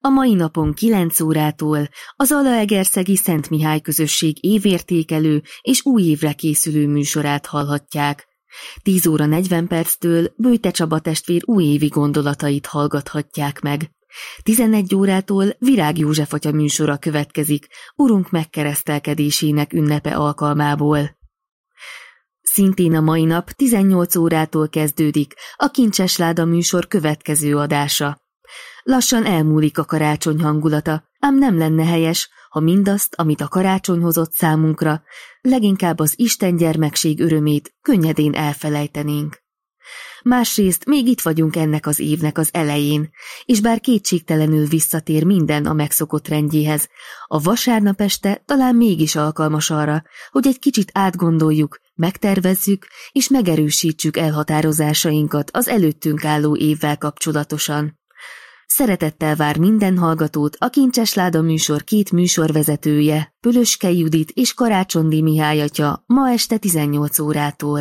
A mai napon 9 órától az Zalaegerszegi Szent Mihály közösség évértékelő és új évre készülő műsorát hallhatják. 10 óra 40 perctől Böjte Csaba testvér újévi gondolatait hallgathatják meg. 11 órától Virág József atya műsora következik Urunk megkeresztelkedésének ünnepe alkalmából. Szintén a mai nap 18 órától kezdődik a Kincses Láda műsor következő adása. Lassan elmúlik a karácsony hangulata, ám nem lenne helyes, ha mindazt, amit a karácsony hozott számunkra, leginkább az Isten gyermekség örömét könnyedén elfelejtenénk. Másrészt még itt vagyunk ennek az évnek az elején, és bár kétségtelenül visszatér minden a megszokott rendjéhez, a vasárnap este talán mégis alkalmas arra, hogy egy kicsit átgondoljuk, megtervezzük és megerősítsük elhatározásainkat az előttünk álló évvel kapcsolatosan. Szeretettel vár minden hallgatót a Kincses Láda műsor 2 műsorvezetője, Pölöskei Judit és Karácsondi Mihály atya ma este 18 órától.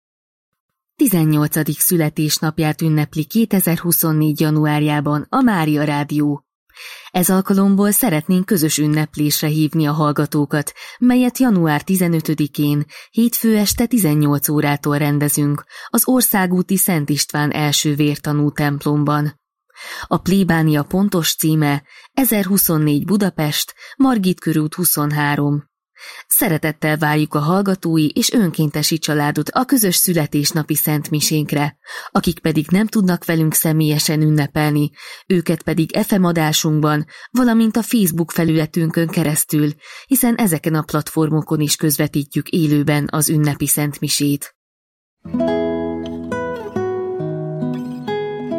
18. születésnapját ünnepli 2024. januárjában a Mária Rádió. Ez alkalomból szeretnénk közös ünneplésre hívni a hallgatókat, melyet január 15-én, hétfő este 18 órától rendezünk az Országúti Szent István első vértanú templomban. A plébánia pontos címe 1024 Budapest, Margit körút 23. Szeretettel várjuk a hallgatói és önkéntesi családot a közös születésnapi szentmisénkre, akik pedig nem tudnak velünk személyesen ünnepelni, őket pedig FM adásunkban, valamint a Facebook felületünkön keresztül, hiszen ezeken a platformokon is közvetítjük élőben az ünnepi szentmisét.